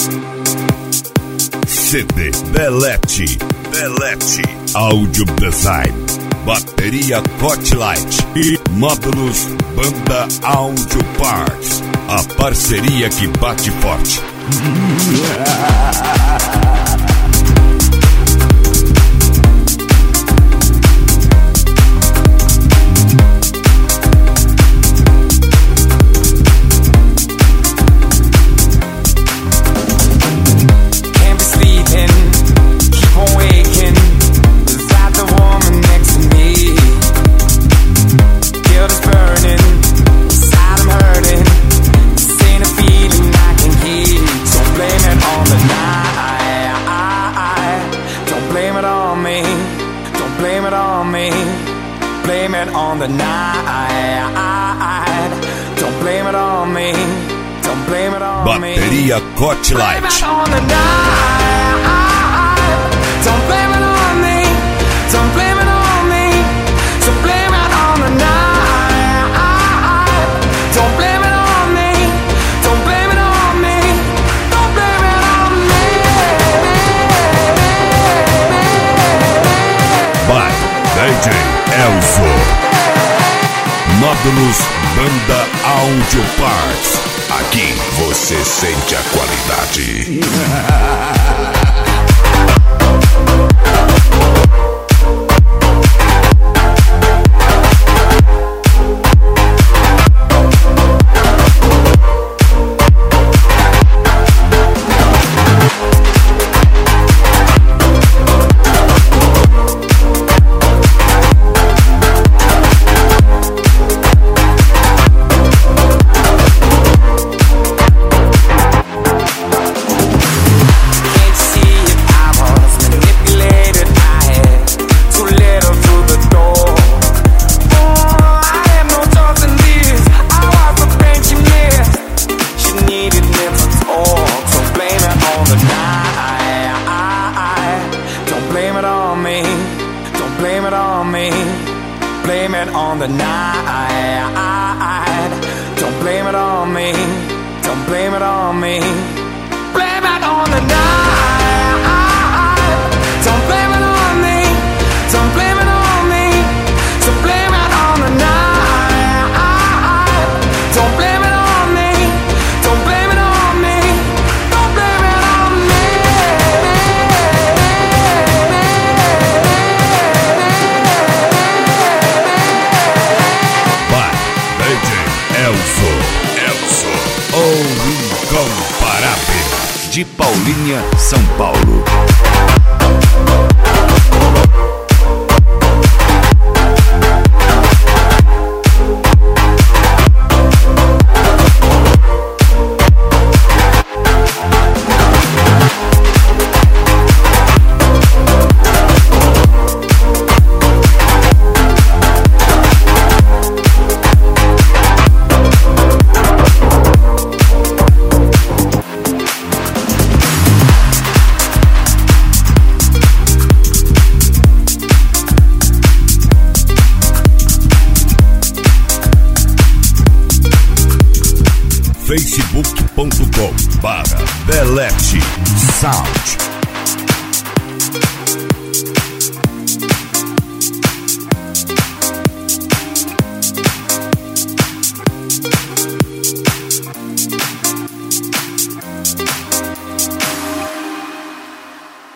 CD Belete, Áudio Design, bateria Cotlight e módulos Banda Audio Parts. A parceria que bate forte. Blame it on the night. Don't blame it on me. Don't blame it on me. Bateria Cotlight. Blame it on the night. Don't blame it on me. Don't blame it on me. So blame it on the night. Don't blame it on me. Don't blame it on me. Don't blame it on me. By DJ Elzo. Módulos Banda Audio Parts. Aqui você sente a qualidade. Blame it on the night. Don't blame it on me. Don't blame it on me. Blame it on the night. Don't blame it on me. Don't blame it on me. So blame it on the night. Don't blame it on me. Don't blame it on me. Don't blame it on me. Elzo, o incomparável, de Paulínia, São Paulo. facebook.com/Belete Sound.